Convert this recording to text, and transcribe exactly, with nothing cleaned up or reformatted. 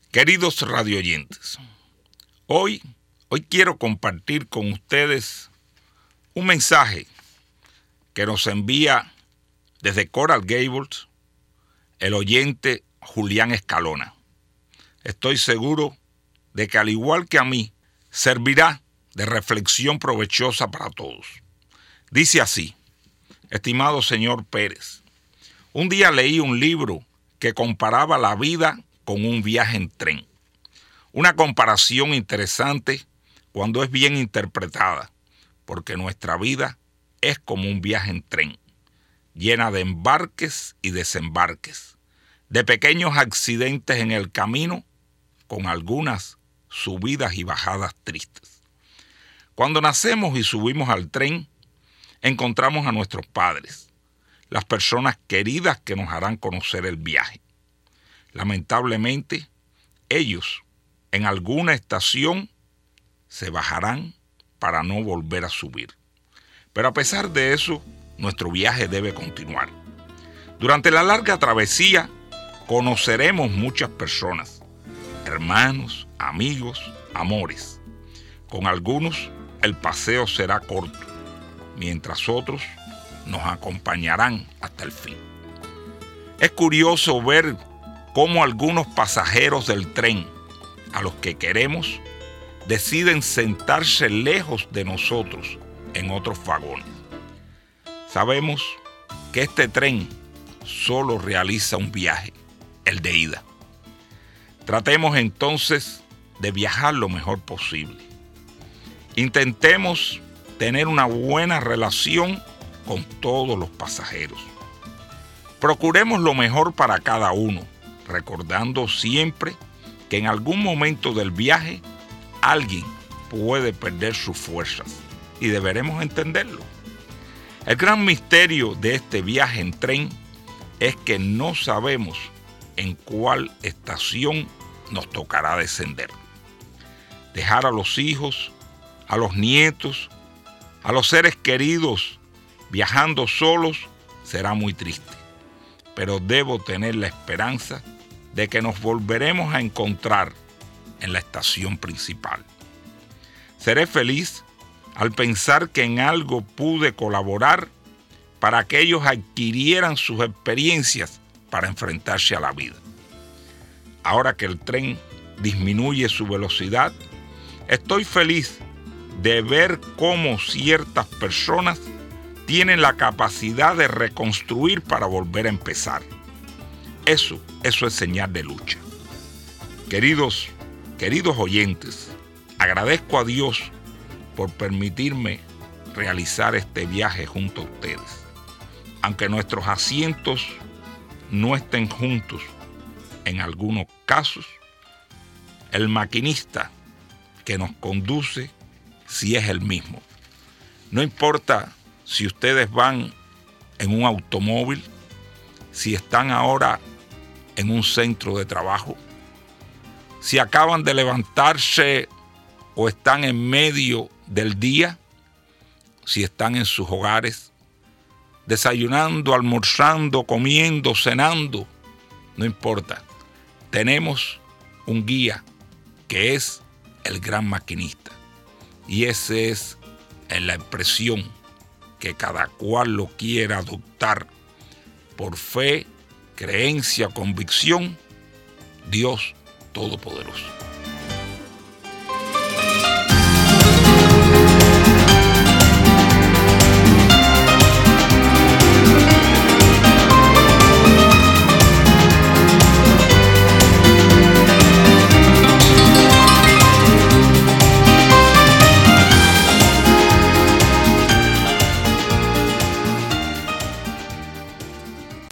Queridos radioyentes, hoy, hoy quiero compartir con ustedes un mensaje que nos envía desde Coral Gables el oyente Julián Escalona. Estoy seguro de que, al igual que a mí, servirá de reflexión provechosa para todos. Dice así: estimado señor Pérez, un día leí un libro que comparaba la vida con un viaje en tren. Una comparación interesante cuando es bien interpretada, porque nuestra vida es como un viaje en tren, llena de embarques y desembarques, de pequeños accidentes en el camino, con algunas subidas y bajadas tristes. Cuando nacemos y subimos al tren, encontramos a nuestros padres, las personas queridas que nos harán conocer el viaje. Lamentablemente, ellos en alguna estación se bajarán para no volver a subir. Pero a pesar de eso, nuestro viaje debe continuar. Durante la larga travesía, conoceremos muchas personas, hermanos, amigos, amores. Con algunos, el paseo será corto, mientras otros nos acompañarán hasta el fin. Es curioso ver cómo algunos pasajeros del tren a los que queremos deciden sentarse lejos de nosotros en otros vagones. Sabemos que este tren solo realiza un viaje, el de ida. Tratemos entonces de viajar lo mejor posible. Intentemos tener una buena relación con todos los pasajeros. Procuremos lo mejor para cada uno, recordando siempre que en algún momento del viaje alguien puede perder sus fuerzas y deberemos entenderlo. El gran misterio de este viaje en tren es que no sabemos en cuál estación nos tocará descender. Dejar a los hijos, a los nietos, a los seres queridos viajando solos será muy triste, pero debo tener la esperanza de que nos volveremos a encontrar en la estación principal. Seré feliz al pensar que en algo pude colaborar para que ellos adquirieran sus experiencias para enfrentarse a la vida. Ahora que el tren disminuye su velocidad, estoy feliz de ver cómo ciertas personas tienen la capacidad de reconstruir para volver a empezar. Eso, eso es señal de lucha. Queridos, queridos oyentes, agradezco a Dios por permitirme realizar este viaje junto a ustedes. Aunque nuestros asientos no estén juntos en algunos casos, el maquinista que nos conduce sí es el mismo. No importa si ustedes van en un automóvil, si están ahora en un centro de trabajo, si acaban de levantarse o están en medio del día, si están en sus hogares, desayunando, almorzando, comiendo, cenando, no importa. Tenemos un guía que es el gran maquinista. Y esa es la expresión que cada cual lo quiera adoptar por fe, creencia, convicción, Dios Todopoderoso.